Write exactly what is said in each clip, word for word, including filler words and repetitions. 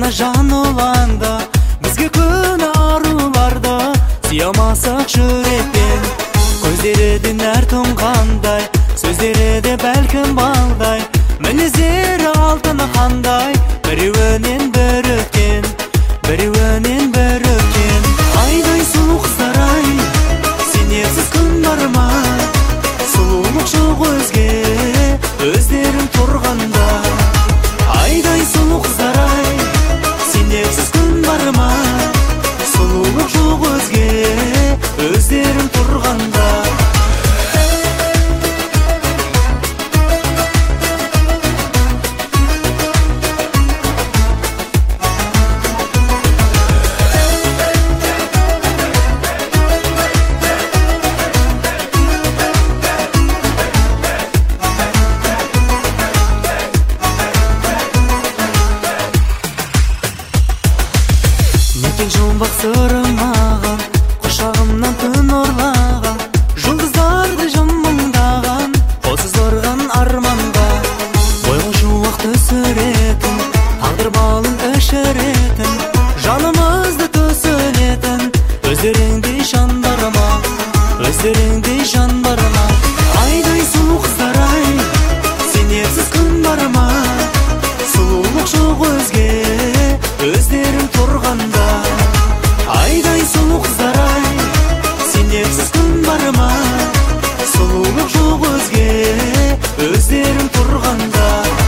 жана жан уланда, бизге күнә аруларда сыямасак жүректен. Көздерден әр тоңғандай, сөздерде бәлкім балдай, мінездері алтыны қандай, біреуінен бір өткен, біреуінен бір өткен. Айдай сұлу қыздар ай, сенерсіз күн бар ма? Сұлулық жоқ өзге, өздерің тұрғанда. Айдай сұлу қыздар ай, сенерсіз күн бар ма? Сұлулық жоқ өзге, өздерің тұрғанда. Некен жұмбақ сырым маған, құшағымнан түн орлаған, жұлдыздарды жымыңдаған, қолсыз ұрған арманда. Бойға жуақ түсіретін, тағдыр балын өшіретін, жанымызды төсілетін, өздеріңдей жандарыма, өздеріңдей жандарыма. Айдай сұлу қыздар ай, сенерсіз күн бар ма? Сұлулық жоқ өзге, өздерің тұрғанда. Айдай сұлу қыздар ай, сенерсіз күн бар ма? Сұлулық жоқ өзге, өздерің тұрғанда.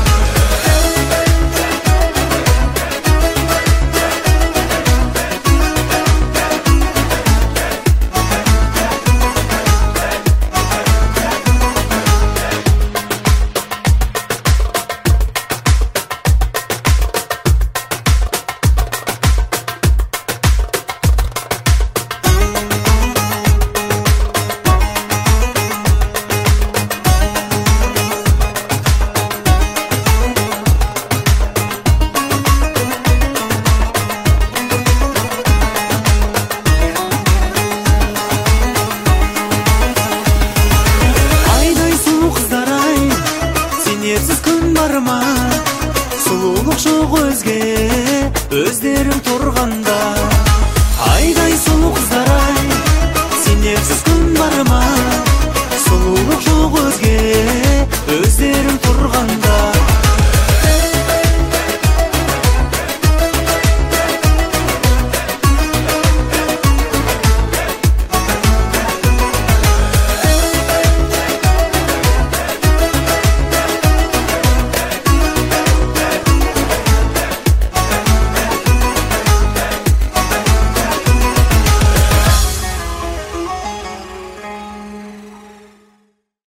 Сенерсіз күн бар ма? Сұлулық жоқ өзге, өздерің тұрғанда. Айдай сұлу қыздар ай, сенерсіз күн бар ма? Сұлулық жоқ өзге, өздерің